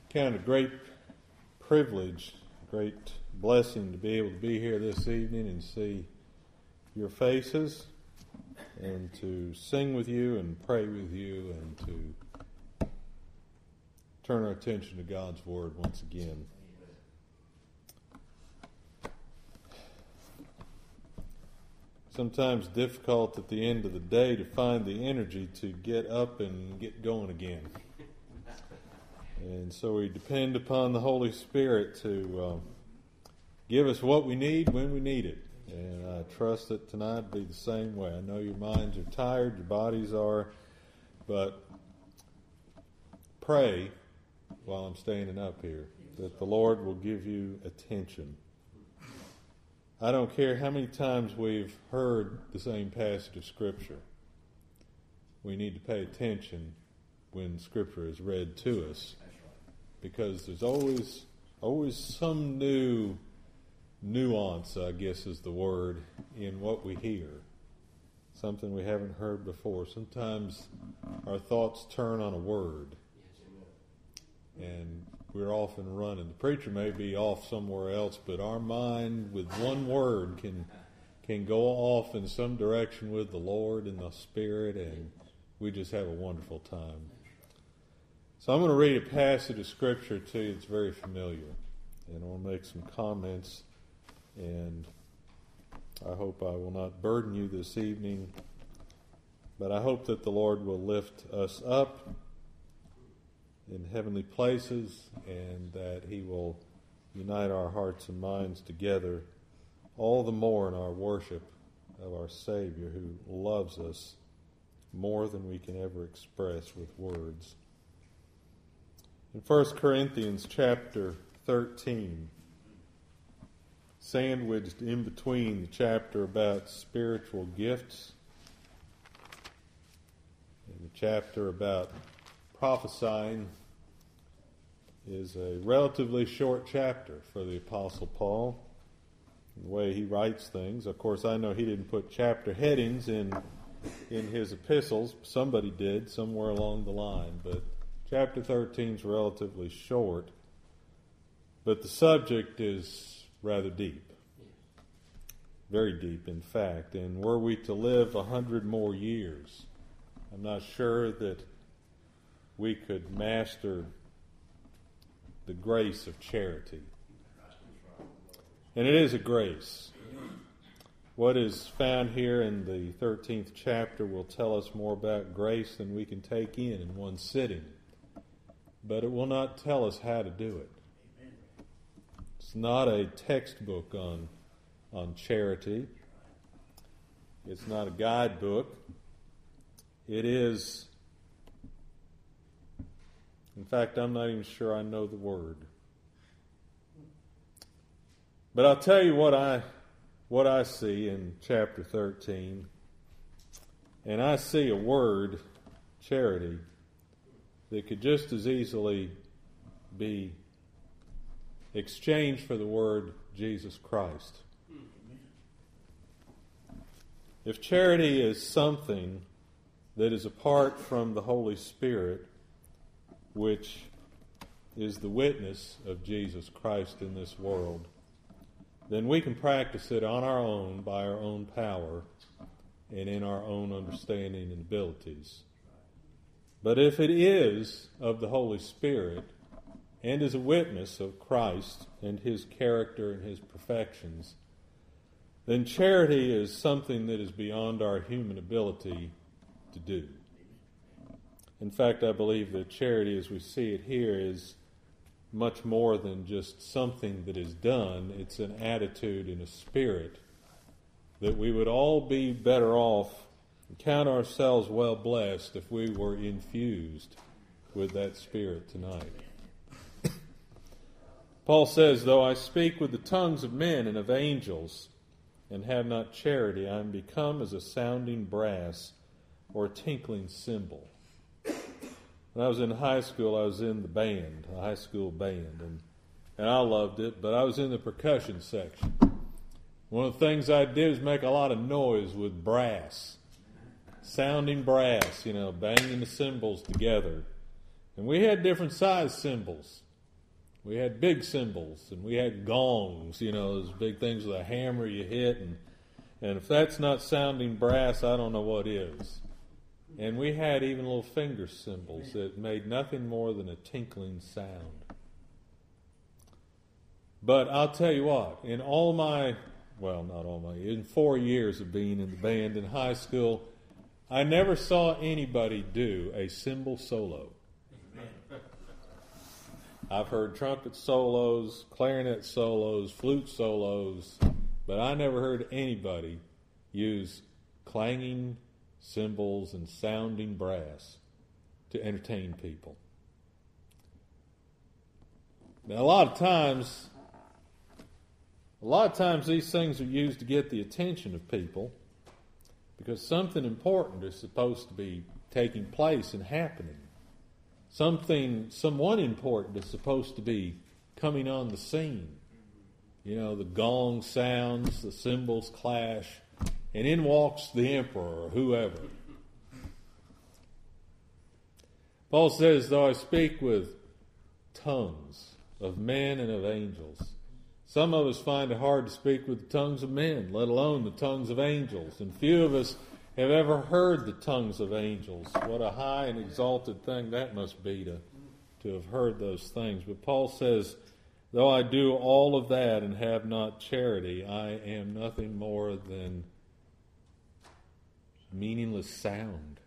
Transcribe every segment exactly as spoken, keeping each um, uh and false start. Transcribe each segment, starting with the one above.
Count it a great privilege, great blessing to be able to be here this evening and see your faces and to sing with you and pray with you and to turn our attention to God's Word once again. Sometimes difficult at the end of the day to find the energy to get up and get going again. And so we depend upon the Holy Spirit to uh, give us what we need when we need it. And I trust that tonight will be the same way. I know your minds are tired, your bodies are, but pray while I'm standing up here that the Lord will give you attention. I don't care how many times we've heard the same passage of Scripture. We need to pay attention when Scripture is read to us, because there's always always some new nuance, I guess is the word, in what we hear. Something we haven't heard before. Sometimes our thoughts turn on a word, and we're often running. The preacher may be off somewhere else, but our mind with one word can can go off in some direction with the Lord and the Spirit, and we just have a wonderful time. So I'm going to read a passage of Scripture to you that's very familiar, and I'll make some comments, and I hope I will not burden you this evening, but I hope that the Lord will lift us up in heavenly places, and that He will unite our hearts and minds together all the more in our worship of our Savior, who loves us more than we can ever express with words. In First Corinthians chapter thirteen, sandwiched in between the chapter about spiritual gifts and the chapter about prophesying, is a relatively short chapter for the Apostle Paul, the way he writes things. Of course, I know he didn't put chapter headings in in his epistles. Somebody did somewhere along the line, but chapter thirteen is relatively short, but the subject is rather deep. Very deep, in fact. And were we to live a hundred more years, I'm not sure that we could master the grace of charity. And it is a grace. What is found here in the thirteenth chapter will tell us more about grace than we can take in in one sitting. But it will not tell us how to do it. It's not a textbook on, on charity. It's not a guidebook. It is, in fact, I'm not even sure I know the word. But I'll tell you what I what I see in chapter thirteen. And I see a word, charity, that could just as easily be exchanged for the word Jesus Christ. If charity is something that is apart from the Holy Spirit, which is the witness of Jesus Christ in this world, then we can practice it on our own, by our own power, and in our own understanding and abilities. But if it is of the Holy Spirit and is a witness of Christ and His character and His perfections, then charity is something that is beyond our human ability to do. In fact, I believe that charity, as we see it here, is much more than just something that is done. It's an attitude and a spirit that we would all be better off and count ourselves well blessed if we were infused with that spirit tonight. Paul says, though I speak with the tongues of men and of angels and have not charity, I am become as a sounding brass or a tinkling cymbal. When I was in high school, I was in the band, a high school band, and, and I loved it, but I was in the percussion section. One of the things I did was make a lot of noise with brass, sounding brass, you know, banging the cymbals together. And we had different size cymbals. We had big cymbals, and we had gongs, you know, those big things with a hammer you hit, and and if that's not sounding brass, I don't know what is. And we had even little finger cymbals that made nothing more than a tinkling sound. But I'll tell you what, in all my, well, not all my, in four years of being in the band in high school, I never saw anybody do a cymbal solo. I've heard trumpet solos, clarinet solos, flute solos, but I never heard anybody use clanging cymbals and sounding brass to entertain people. Now, a lot of times, a lot of times these things are used to get the attention of people because something important is supposed to be taking place and happening. Something, someone important is supposed to be coming on the scene. You know, the gong sounds, the cymbals clash, and in walks the emperor or whoever. Paul says, though I speak with tongues of men and of angels. Some of us find it hard to speak with the tongues of men, let alone the tongues of angels. And few of us have ever heard the tongues of angels. What a high and exalted thing that must be to, to have heard those things. But Paul says, though I do all of that and have not charity, I am nothing more than meaningless sound.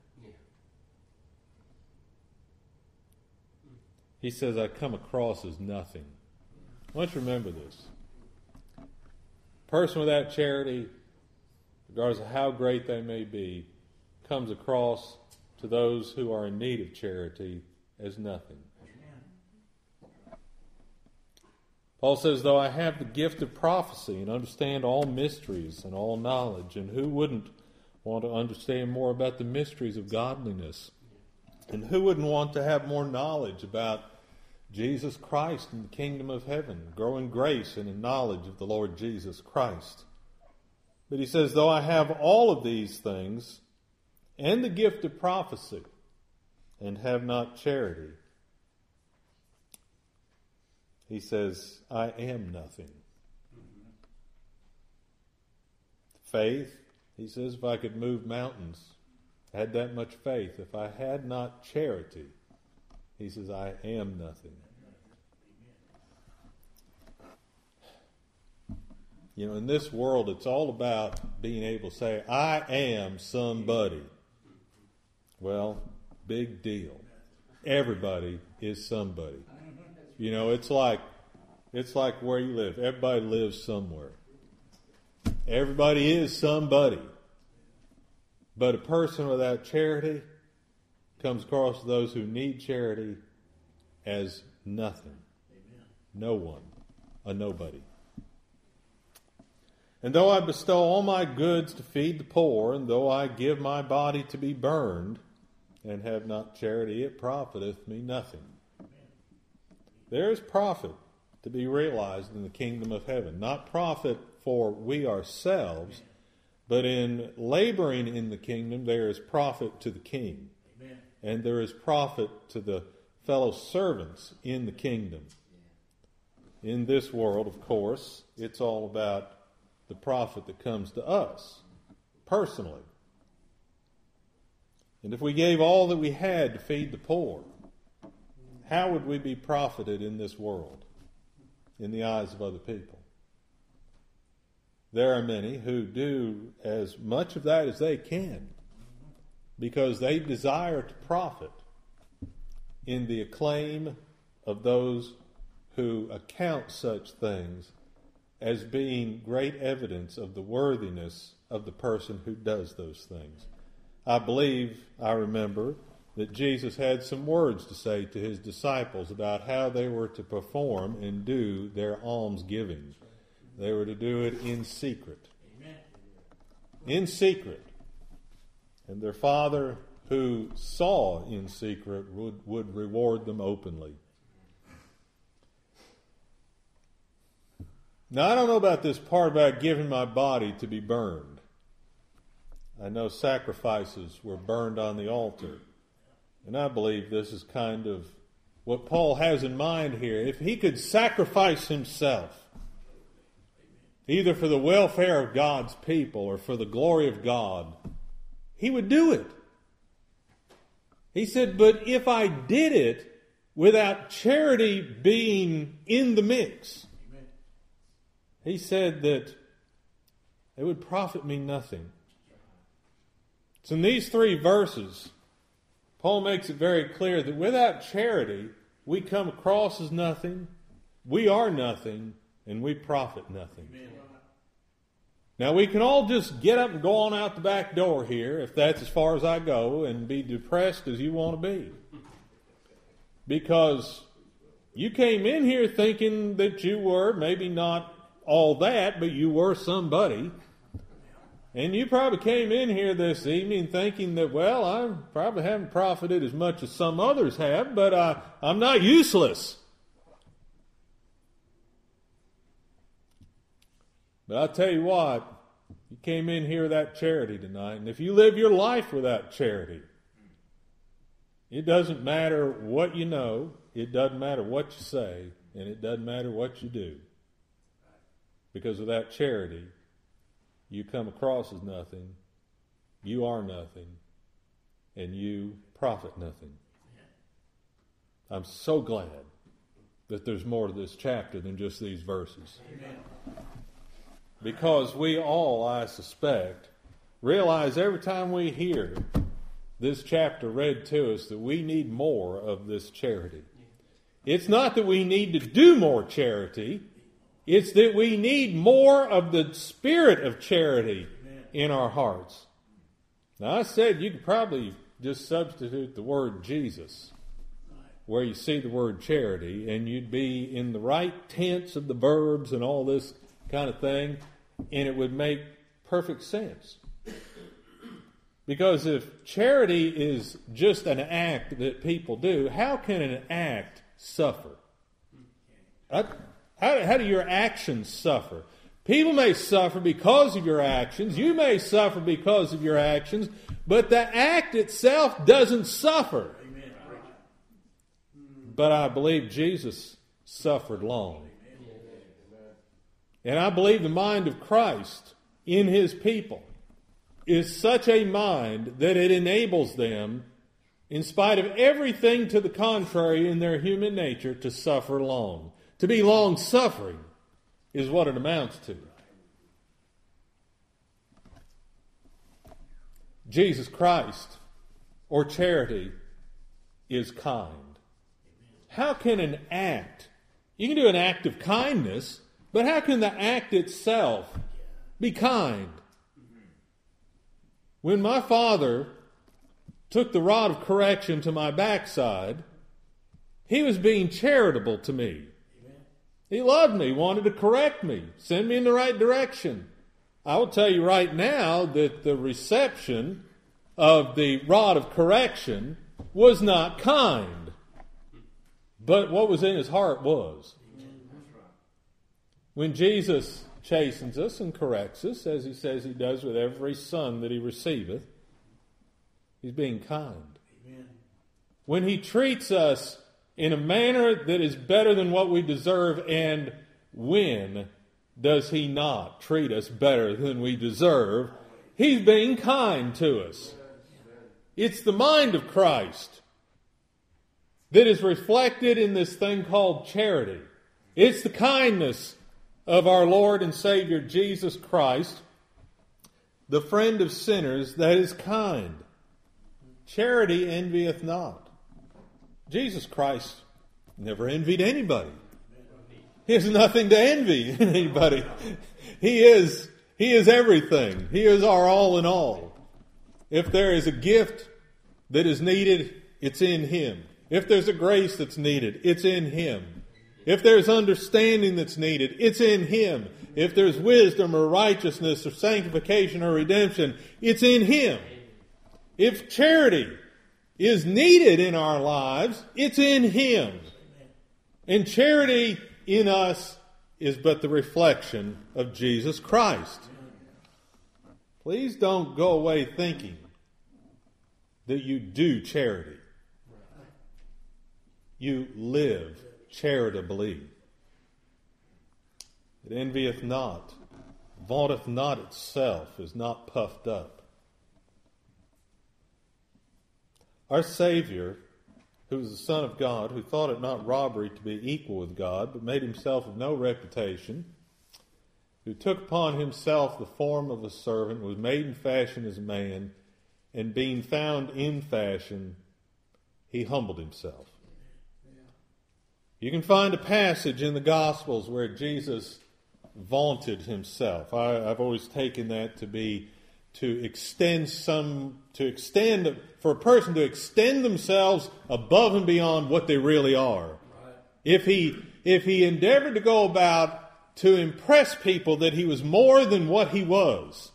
He says, I come across as nothing. I want you to remember this. A person without charity, regardless of how great they may be, comes across to those who are in need of charity as nothing. Paul says, though I have the gift of prophecy and understand all mysteries and all knowledge, and who wouldn't want to understand more about the mysteries of godliness? And who wouldn't want to have more knowledge about Jesus Christ and the kingdom of heaven, grow in grace and in knowledge of the Lord Jesus Christ? But he says, though I have all of these things and the gift of prophecy and have not charity, he says, I am nothing. Faith, he says, if I could move mountains, I had that much faith. If I had not charity, he says, I am nothing. You know, in this world, it's all about being able to say, I am somebody. Well, big deal. Everybody is somebody. You know, it's like it's like where you live. Everybody lives somewhere. Everybody is somebody. But a person without charity comes across those who need charity as nothing. No one. A nobody. And though I bestow all my goods to feed the poor, and though I give my body to be burned, and have not charity, it profiteth me nothing. There is profit to be realized in the kingdom of heaven. Not profit for we ourselves, but in laboring in the kingdom, there is profit to the king. Amen. And there is profit to the fellow servants in the kingdom. In this world, of course, it's all about the profit that comes to us personally. And if we gave all that we had to feed the poor, how would we be profited in this world in the eyes of other people? There are many who do as much of that as they can because they desire to profit in the acclaim of those who account such things as being great evidence of the worthiness of the person who does those things. I believe, I remember, that Jesus had some words to say to his disciples about how they were to perform and do their almsgiving. They were to do it in secret. Amen. In secret. And their Father, who saw in secret, would, would reward them openly. Now, I don't know about this part about giving my body to be burned. I know sacrifices were burned on the altar. And I believe this is kind of what Paul has in mind here, if he could sacrifice himself, either for the welfare of God's people or for the glory of God, he would do it. He said, but if I did it without charity being in the mix, Amen. He said that it would profit me nothing. So in these three verses, Paul makes it very clear that without charity, we come across as nothing, we are nothing, and we profit nothing. Amen. Now, we can all just get up and go on out the back door here, if that's as far as I go, and be depressed as you want to be. Because you came in here thinking that you were, maybe not all that, but you were somebody. And you probably came in here this evening thinking that, well, I probably haven't profited as much as some others have, but uh, I'm not useless. But I'll tell you what, you came in here without charity tonight, and if you live your life without charity, it doesn't matter what you know, it doesn't matter what you say, and it doesn't matter what you do. Because without charity, you come across as nothing, you are nothing, and you profit nothing. I'm so glad that there's more to this chapter than just these verses. Amen. Because we all, I suspect, realize every time we hear this chapter read to us that we need more of this charity. It's not that we need to do more charity. It's that we need more of the spirit of charity in our hearts. Now, I said you could probably just substitute the word Jesus where you see the word charity, and you'd be in the right tense of the verbs and all this kind of thing, and it would make perfect sense. Because if charity is just an act that people do, how can an act suffer? How, how do your actions suffer? People may suffer because of your actions. You may suffer because of your actions, but the act itself doesn't suffer. Amen. But I believe Jesus suffered long. And I believe the mind of Christ in His people is such a mind that it enables them, in spite of everything to the contrary in their human nature, to suffer long. To be long-suffering is what it amounts to. Jesus Christ, or charity, is kind. How can an act, you can do an act of kindness, but how can the act itself be kind? When my father took the rod of correction to my backside, he was being charitable to me. He loved me, wanted to correct me, send me in the right direction. I will tell you right now that the reception of the rod of correction was not kind. But what was in his heart was. When Jesus chastens us and corrects us, as he says he does with every son that he receiveth, he's being kind. Amen. When he treats us in a manner that is better than what we deserve, and when does he not treat us better than we deserve? He's being kind to us. It's the mind of Christ that is reflected in this thing called charity. It's the kindness of our Lord and Savior Jesus Christ, the friend of sinners, that is kind. Charity envieth not. Jesus Christ never envied anybody. He has nothing to envy in anybody. He is, he is everything. He is our all in all. If there is a gift that is needed, it's in Him. If there's a grace that's needed, it's in Him. If there's understanding that's needed, it's in Him. If there's wisdom or righteousness or sanctification or redemption, it's in Him. If charity is needed in our lives, it's in Him. And charity in us is but the reflection of Jesus Christ. Please don't go away thinking that you do charity. you live charitably. It envieth not, vaunteth not itself, is not puffed up. Our Savior, who was the Son of God, who thought it not robbery to be equal with God, but made himself of no reputation, who took upon himself the form of a servant, was made in fashion as a man, and being found in fashion, he humbled himself. You can find a passage in the Gospels where Jesus vaunted himself. I, I've always taken that to be to extend some, to extend, for a person to extend themselves above and beyond what they really are. Right. If he, if he endeavored to go about to impress people that he was more than what he was,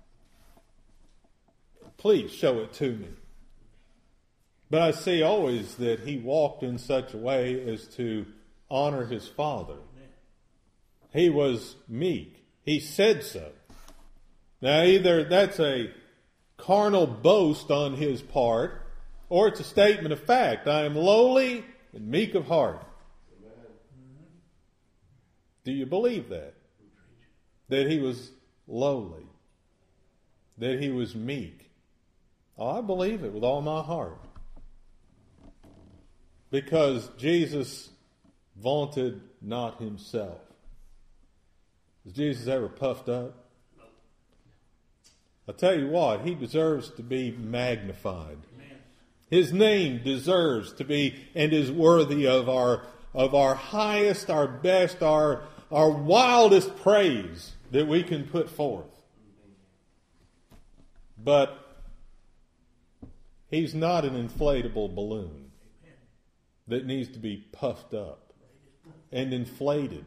please show it to me. But I see always that he walked in such a way as to honor his Father. He was meek. He said so. Now, either that's a carnal boast on his part, or it's a statement of fact. I am lowly and meek of heart. Amen. Do you believe that? That he was lowly? That he was meek? Oh, I believe it with all my heart. Because Jesus vaunted not himself. Was Jesus ever puffed up? I'll tell you what, he deserves to be magnified. Amen. His name deserves to be and is worthy of our of our highest, our best, our our wildest praise that we can put forth. But he's not an inflatable balloon that needs to be puffed up and inflated.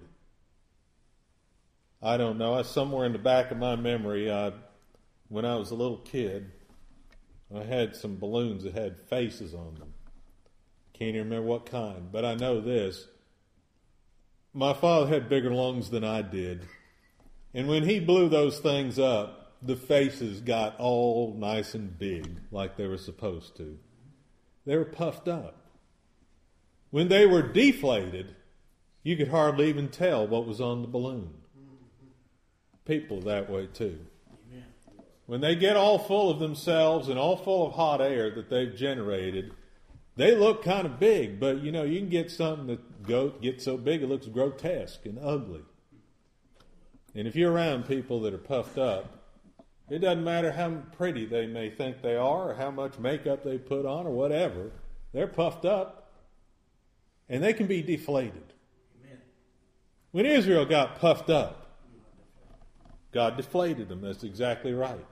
I don't know. Somewhere in the back of my memory, I, when I was a little kid, I had some balloons that had faces on them. Can't even remember what kind, but I know this. My father had bigger lungs than I did. And when he blew those things up, the faces got all nice and big, like they were supposed to. They were puffed up. When they were deflated, you could hardly even tell what was on the balloon. People are that way too. Amen. When they get all full of themselves and all full of hot air that they've generated, they look kind of big, but you know, you can get something that go, gets so big it looks grotesque and ugly. And if you're around people that are puffed up, it doesn't matter how pretty they may think they are or how much makeup they put on or whatever, they're puffed up and they can be deflated. Amen. When Israel got puffed up, God deflated them. That's exactly right.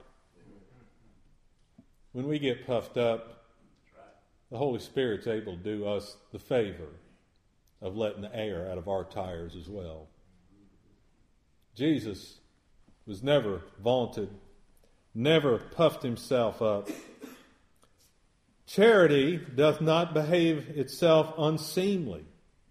When we get puffed up, the Holy Spirit's able to do us the favor of letting the air out of our tires as well. Jesus was never vaunted, never puffed himself up. Charity doth not behave itself unseemly.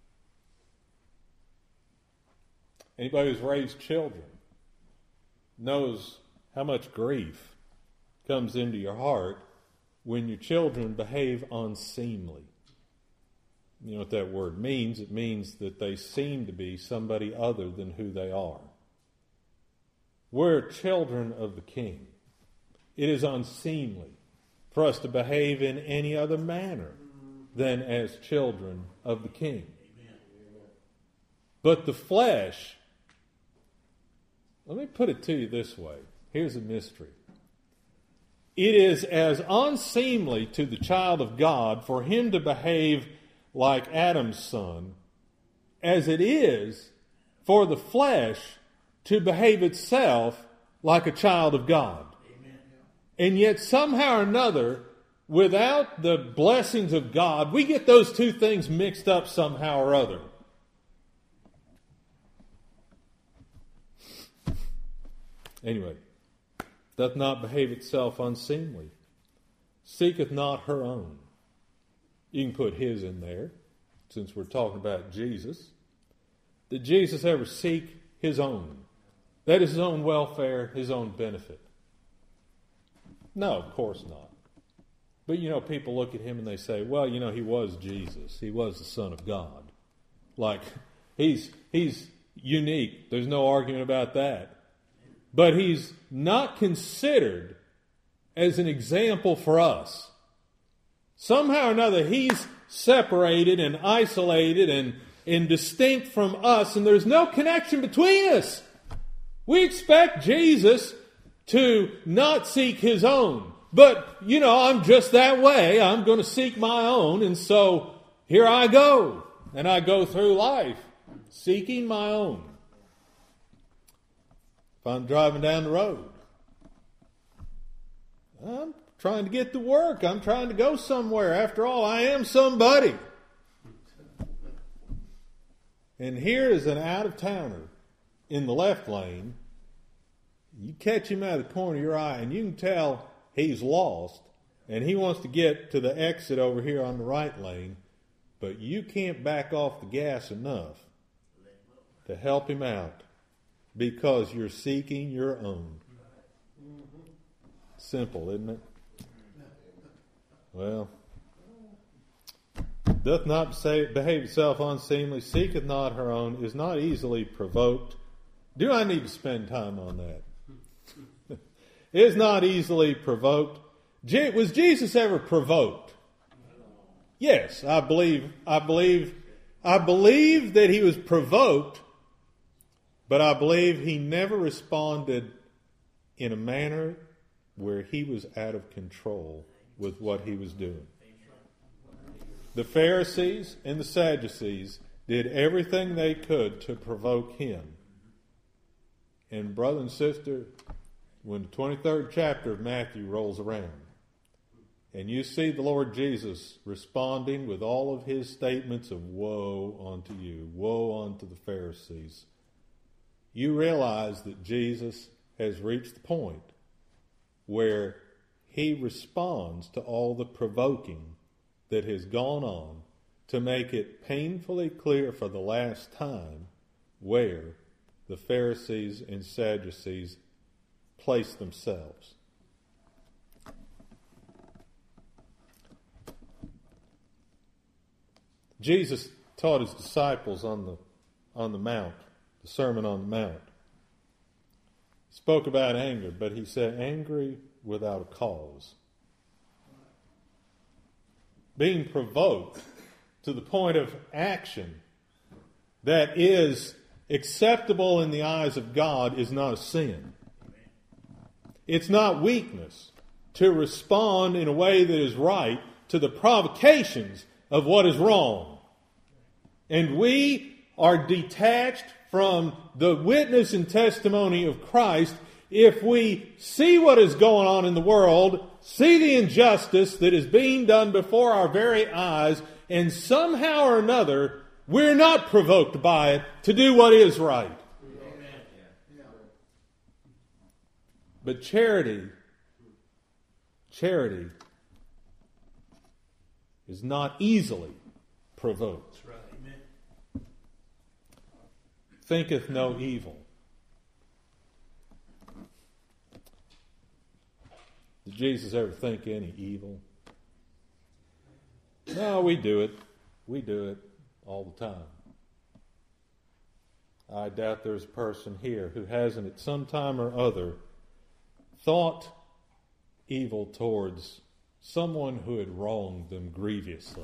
Anybody who's raised children knows how much grief comes into your heart when your children behave unseemly. You know what that word means? It means that they seem to be somebody other than who they are. We're children of the King. It is unseemly for us to behave in any other manner than as children of the King. But the flesh, let me put it to you this way. Here's a mystery. It is as unseemly to the child of God for him to behave like Adam's son as it is for the flesh to behave itself like a child of God. Amen. And yet somehow or another, without the blessings of God, we get those two things mixed up somehow or other. Anyway, doth not behave itself unseemly, seeketh not her own. You can put his in there, since we're talking about Jesus. Did Jesus ever seek his own? That is his own welfare, his own benefit? No, of course not. But, you know, people look at him and they say, well, you know, he was Jesus. He was the Son of God. Like, he's he's unique. There's no argument about that. But he's not considered as an example for us. Somehow or another, he's separated and isolated and, and distinct from us, and there's no connection between us. We expect Jesus to not seek his own. But, you know, I'm just that way. I'm going to seek my own, and so here I go. And I go through life seeking my own. If I'm driving down the road, I'm trying to get to work. I'm trying to go somewhere. After all, I am somebody. And here is an out-of-towner in the left lane. You catch him out of the corner of your eye, and you can tell he's lost, and he wants to get to the exit over here on the right lane, but you can't back off the gas enough to help him out because you're seeking your own. Simple, isn't it? Well, doth not say, behave itself unseemly, seeketh not her own, is not easily provoked. Do I need to spend time on that? Is not easily provoked. Je- was Jesus ever provoked? Yes, I believe, I believe, I believe that he was provoked, but I believe he never responded in a manner where he was out of control with what he was doing. The Pharisees and the Sadducees did everything they could to provoke him. And brother and sister, when the twenty-third chapter of Matthew rolls around, and you see the Lord Jesus responding with all of his statements of woe unto you, woe unto the Pharisees, you realize that Jesus has reached the point where he responds to all the provoking that has gone on to make it painfully clear for the last time where the Pharisees and Sadducees place themselves. Jesus taught his disciples on the on the Mount, the Sermon on the Mount. He spoke about anger, but he said angry without a cause. Being provoked to the point of action that is acceptable in the eyes of God is not a sin. It's not weakness to respond in a way that is right to the provocations of what is wrong. And we are detached from the witness and testimony of Christ if we see what is going on in the world, see the injustice that is being done before our very eyes, and somehow or another we're not provoked by it to do what is right. But charity, charity is not easily provoked. That's right. Amen. Thinketh no evil. Did Jesus ever think any evil? No, we do it. We do it all the time. I doubt there's a person here who hasn't at some time or other thought evil towards someone who had wronged them grievously,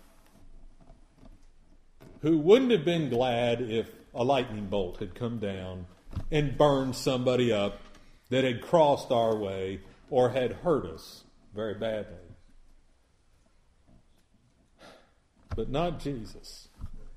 who wouldn't have been glad if a lightning bolt had come down and burned somebody up that had crossed our way or had hurt us very badly. But not Jesus.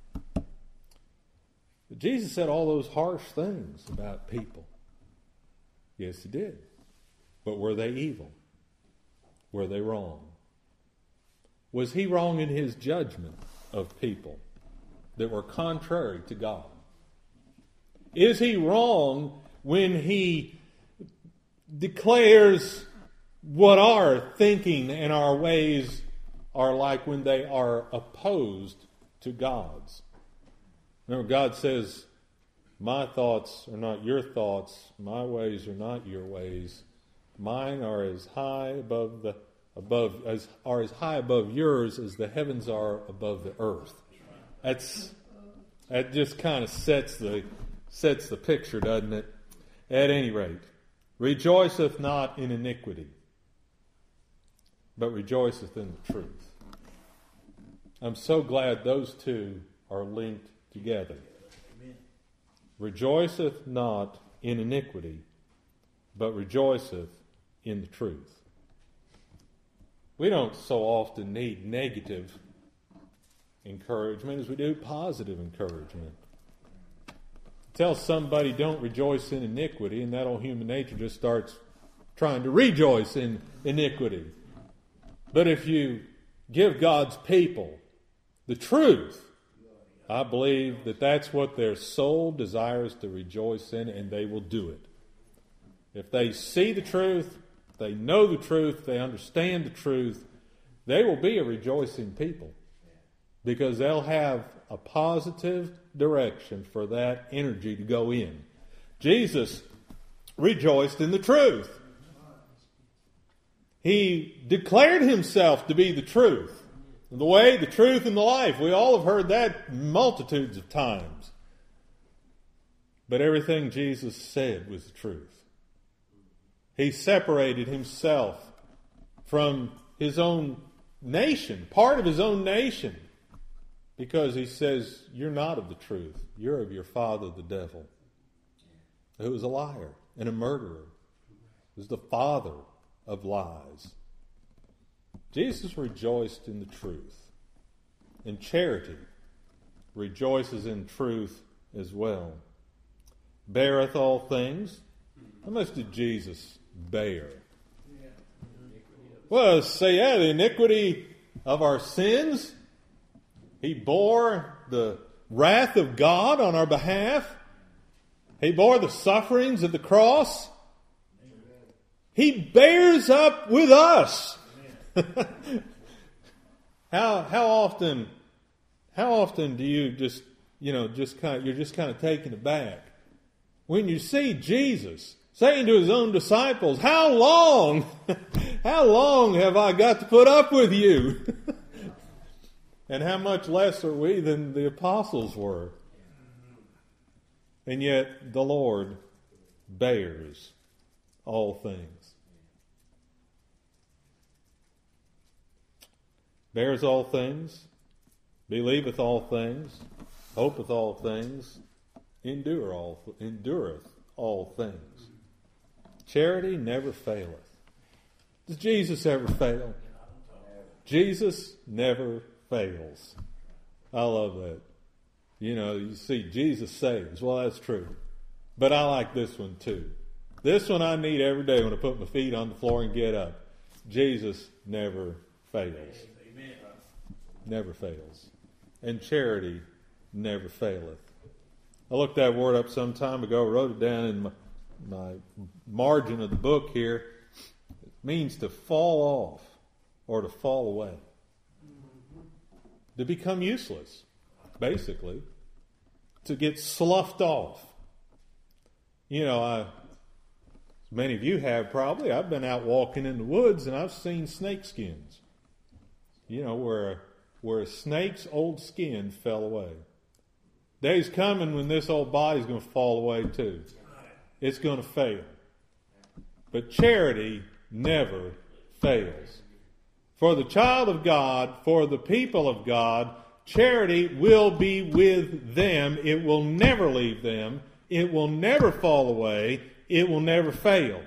But Jesus said all those harsh things about people. Yes, he did. But were they evil? Were they wrong? Was he wrong in his judgment of people that were contrary to God? Is he wrong when he declares what our thinking and our ways are like when they are opposed to God's? Remember, God says, my thoughts are not your thoughts, my ways are not your ways. Mine are as high above the above as are as high above yours as the heavens are above the earth. That's that just kind of sets the sets the picture, doesn't it? At any rate, rejoiceth not in iniquity, but rejoiceth in the truth. I'm so glad those two are linked together. Rejoiceth not in iniquity, but rejoiceth in the truth. We don't so often need negative encouragement as we do positive encouragement. Tell somebody don't rejoice in iniquity, and that old human nature just starts trying to rejoice in iniquity. But if you give God's people the truth, I believe that that's what their soul desires to rejoice in, and they will do it. If they see the truth, they know the truth, they understand the truth, they will be a rejoicing people because they'll have a positive direction for that energy to go in. Jesus rejoiced in the truth. He declared himself to be the truth. The way, the truth, and the life. We all have heard that multitudes of times. But everything Jesus said was the truth. He separated himself from his own nation, part of his own nation, because he says, you're not of the truth. You're of your father, the devil, who is a liar and a murderer, who's the father of lies. Jesus rejoiced in the truth. And charity rejoices in truth as well. Beareth all things. How much did Jesus bear? Well, say, yeah, the iniquity of our sins. He bore the wrath of God on our behalf. He bore the sufferings of the cross. He bears up with us. how how often how often do you just you know just kind of you're just kind of taken aback when you see Jesus saying to his own disciples, "How long, how long have I got to put up with you?" And how much less are we than the apostles were? And yet the Lord bears all things. Bears all things, believeth all things, hopeth all things, endure all, endureth all things. Charity never faileth. Does Jesus ever fail? Jesus never fails. I love that. You know, you see, Jesus saves. Well, that's true. But I like this one too. This one I need every day when I put my feet on the floor and get up. Jesus never fails. Amen. Never fails. And charity never faileth. I looked that word up some time ago, wrote it down in my, my margin of the book here. It means to fall off or to fall away. To become useless, basically. To get sloughed off. You know, I, many of you have probably. I've been out walking in the woods and I've seen snake skins. You know, where, where a snake's old skin fell away. Day's coming when this old body's going to fall away too. It's going to fail. But charity never fails. For the child of God, for the people of God, charity will be with them. It will never leave them. It will never fall away. It will never fail.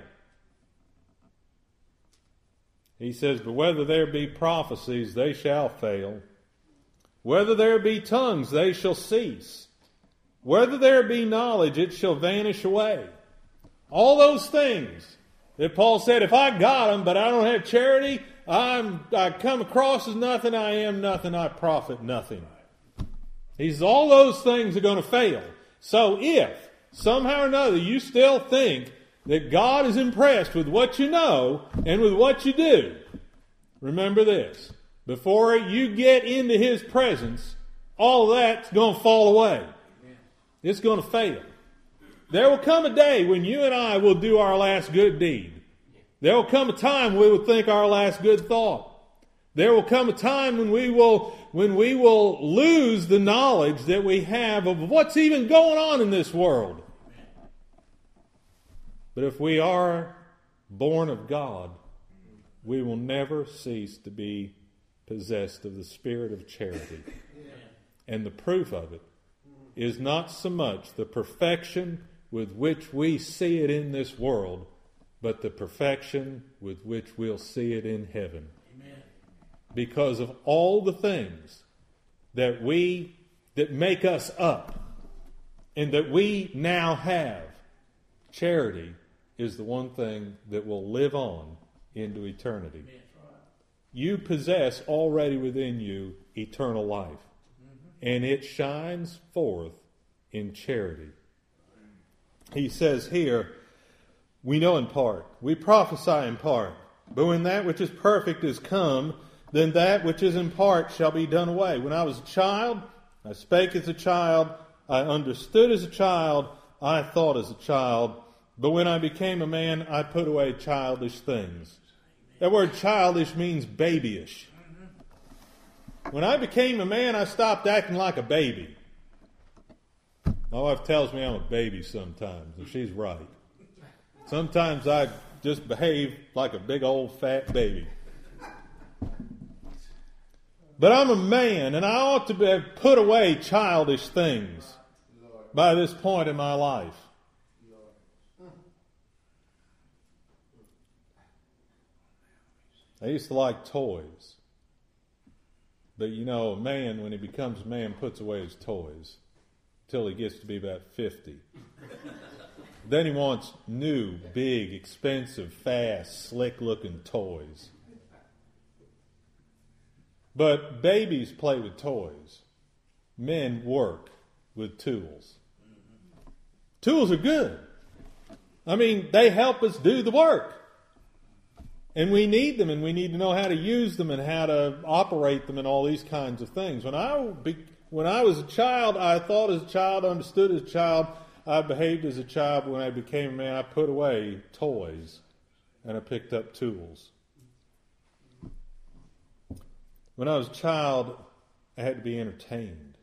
He says, but whether there be prophecies, they shall fail. Whether there be tongues, they shall cease. Whether there be knowledge, it shall vanish away. All those things that Paul said, if I got them, but I don't have charity, I'm, I come across as nothing, I am nothing, I profit nothing. He says, all those things are going to fail. So if, somehow or another, you still think that God is impressed with what you know and with what you do, remember this. Before you get into His presence, all of that's going to fall away. It's going to fail. There will come a day when you and I will do our last good deed. There will come a time we will think our last good thought. There will come a time when we will when we will lose the knowledge that we have of what's even going on in this world. But if we are born of God, we will never cease to be possessed of the spirit of charity. And the proof of it is not so much the perfection with which we see it in this world, but the perfection with which we'll see it in heaven. Because of all the things that we, that make us up and that we now have, charity is the one thing that will live on into eternity. You possess already within you eternal life, and it shines forth in charity. He says here, we know in part, we prophesy in part, but when that which is perfect is come, then that which is in part shall be done away. When I was a child, I spake as a child, I understood as a child, I thought as a child, but when I became a man, I put away childish things. That word childish means babyish. When I became a man, I stopped acting like a baby. My wife tells me I'm a baby sometimes, and she's right. Sometimes I just behave like a big old fat baby. But I'm a man, and I ought to have put away childish things by this point in my life. I used to like toys. But you know, a man, when he becomes a man, puts away his toys until he gets to be about fifty. Then he wants new, big, expensive, fast, slick-looking toys. But babies play with toys. Men work with tools. Tools are good. I mean, they help us do the work. And we need them, and we need to know how to use them and how to operate them and all these kinds of things. When I, when I was a child, I thought as a child, understood as a child, I behaved as a child. When I became a man, I put away toys and I picked up tools. When I was a child, I had to be entertained.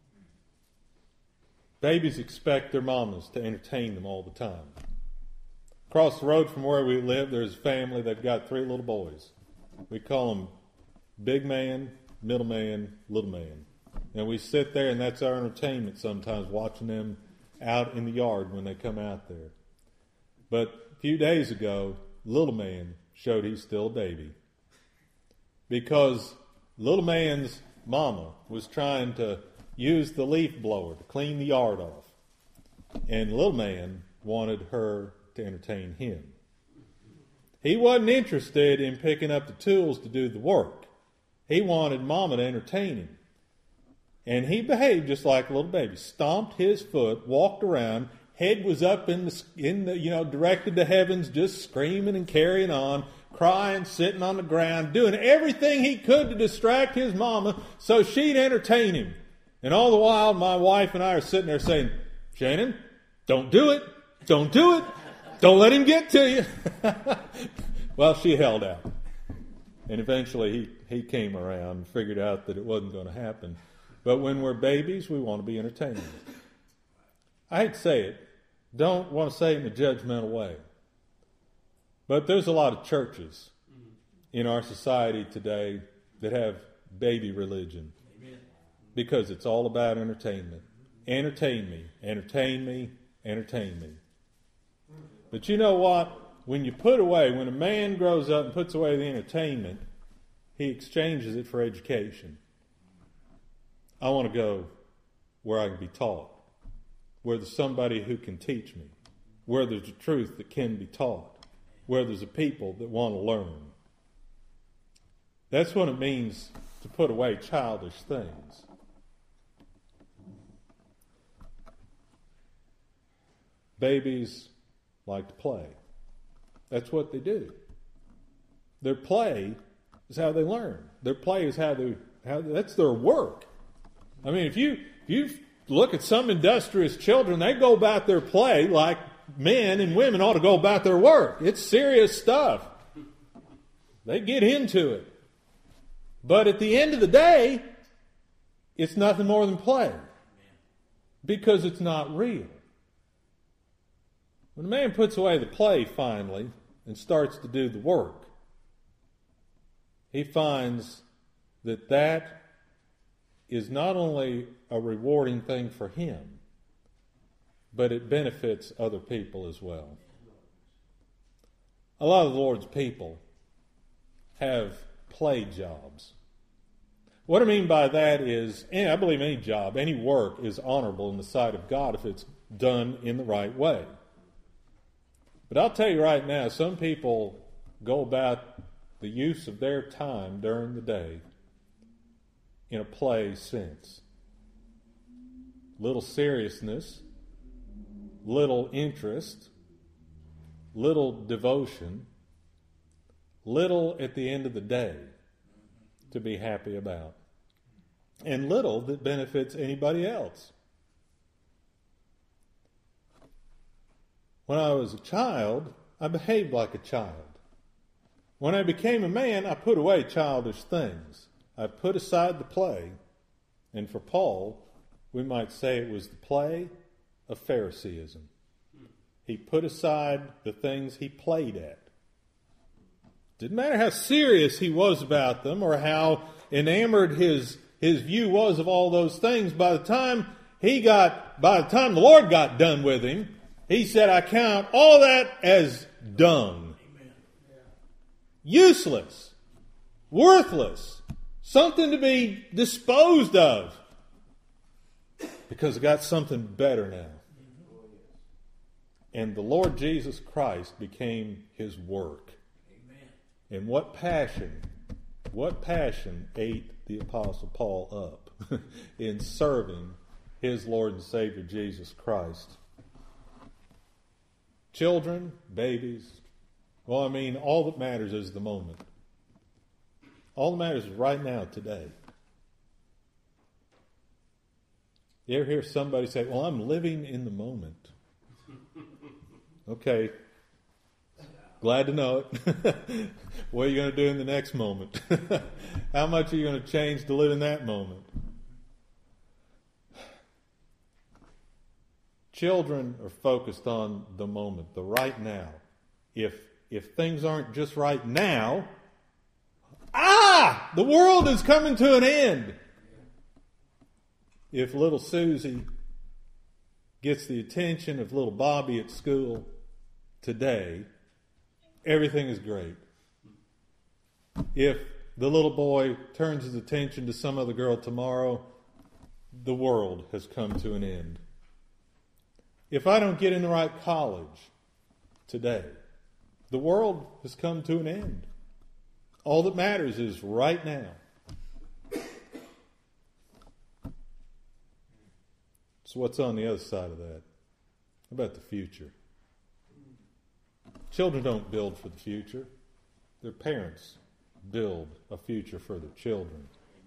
Babies expect their mamas to entertain them all the time. Across the road from where we live, there's a family. They've got three little boys. We call them big man, middle man, little man. And we sit there, and that's our entertainment sometimes, watching them out in the yard when they come out there. But a few days ago, little man showed he's still a baby. Because little man's mama was trying to use the leaf blower to clean the yard off. And little man wanted her to entertain him. He wasn't interested in picking up the tools to do the work. He wanted mama to entertain him. And he behaved just like a little baby. Stomped his foot, walked around, head was up in the, in the, you know, directed to heavens, just screaming and carrying on, crying, sitting on the ground, doing everything he could to distract his mama so she'd entertain him. And all the while, my wife and I are sitting there saying, Shannon, don't do it. Don't do it. Don't let him get to you. Well, she held out. And eventually he, he came around and figured out that it wasn't going to happen. But when we're babies, we want to be entertained. I hate to say it. Don't want to say it in a judgmental way. But there's a lot of churches in our society today that have baby religion. Amen. Because it's all about entertainment. Entertain me, entertain me, entertain me. But you know what? When you put away, when a man grows up and puts away the entertainment, he exchanges it for education. I want to go where I can be taught, where there's somebody who can teach me, where there's a truth that can be taught, where there's a people that want to learn. That's what it means to put away childish things. Babies like to play. That's what they do. Their play is how they learn. Their play is how they, how, that's their work. I mean, if you, if you look at some industrious children, they go about their play like men and women ought to go about their work. It's serious stuff. They get into it. But at the end of the day, it's nothing more than play. Because it's not real. When a man puts away the play finally and starts to do the work, he finds that that is not only a rewarding thing for him, but it benefits other people as well. A lot of the Lord's people have play jobs. What I mean by that is, and I believe any job, any work is honorable in the sight of God if it's done in the right way. But I'll tell you right now, some people go about the use of their time during the day in a play sense. Little seriousness, little interest, little devotion, little at the end of the day to be happy about, and little that benefits anybody else. When I was a child, I behaved like a child. When I became a man, I put away childish things. I put aside the play, and for Paul, we might say it was the play of Phariseeism. He put aside the things he played at. Didn't matter how serious he was about them or how enamored his, his view was of all those things. By the time he got, by the time the Lord got done with him, he said, I count all that as dung. Amen. Useless. Worthless. Something to be disposed of. Because I got something better now. And the Lord Jesus Christ became his work. Amen. And what passion, what passion ate the Apostle Paul up in serving his Lord and Savior Jesus Christ. Children, babies, well, I mean, all that matters is the moment. All that matters is right now, today. You ever hear somebody say, well, I'm living in the moment? Okay. Glad to know it. What are you going to do in the next moment? How much are you going to change to live in that moment? Children are focused on the moment, the right now. If if things aren't just right now, ah, the world is coming to an end. If little Susie gets the attention of little Bobby at school today, everything is great. If the little boy turns his attention to some other girl tomorrow, the world has come to an end. If I don't get in the right college today, the world has come to an end. All that matters is right now. So what's on the other side of that? How about the future? Children don't build for the future. Their parents build a future for their children.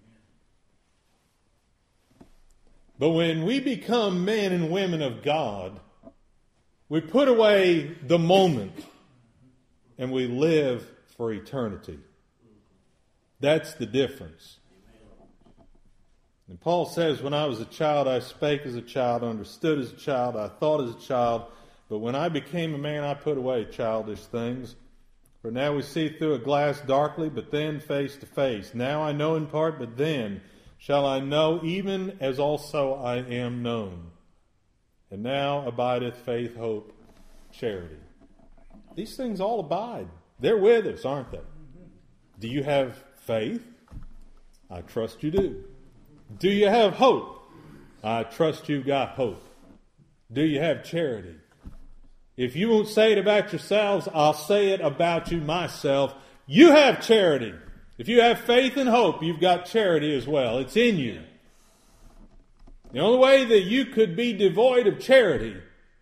But when we become men and women of God, we put away the moment and we live for eternity. That's the difference. And Paul says, when I was a child, I spake as a child, understood as a child, I thought as a child, but when I became a man, I put away childish things. For now we see through a glass darkly, but then face to face. Now I know in part, but then shall I know, even as also I am known. And now abideth faith, hope, charity. These things all abide. They're with us, aren't they? Do you have faith? I trust you do. Do you have hope? I trust you've got hope. Do you have charity? If you won't say it about yourselves, I'll say it about you myself. You have charity. If you have faith and hope, you've got charity as well. It's in you. The only way that you could be devoid of charity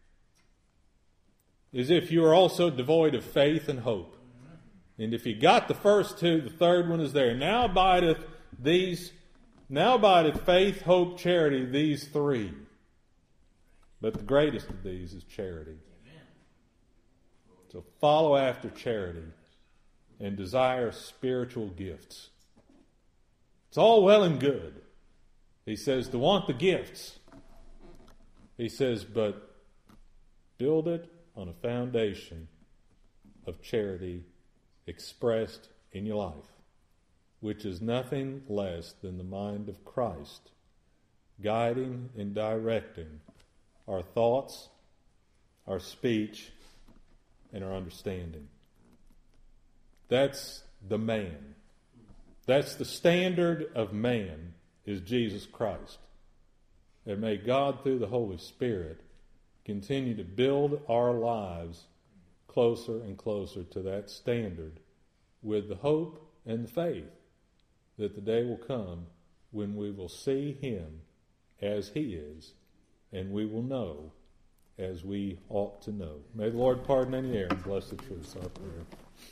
is if you are also devoid of faith and hope. And if you got the first two, the third one is there. Now abideth these, now abideth faith, hope, charity, these three. But the greatest of these is charity. So follow after charity. and desire spiritual gifts. It's all well and good, he says, to want the gifts. He says, but build it on a foundation of charity expressed in your life, which is nothing less than the mind of Christ, guiding and directing our thoughts, our speech, and our understanding. That's the man. That's the standard of man, is Jesus Christ. And may God, through the Holy Spirit, continue to build our lives closer and closer to that standard, with the hope and the faith that the day will come when we will see him as he is, and we will know as we ought to know. May the Lord pardon any error and bless the truth. Our prayer.